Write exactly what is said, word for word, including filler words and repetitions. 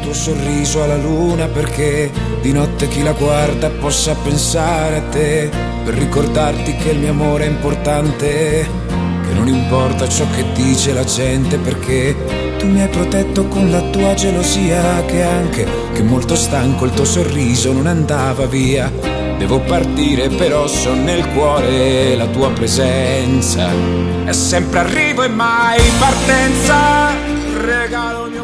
tuo sorriso alla luna, perché di notte chi la guarda possa pensare a te, per ricordarti che il mio amore è importante, che non importa ciò che dice la gente, perché tu mi hai protetto con la tua gelosia, che anche che molto stanco il tuo sorriso non andava via. Devo partire però so nel cuore la tua presenza, è sempre arrivo e mai partenza. Regalo mio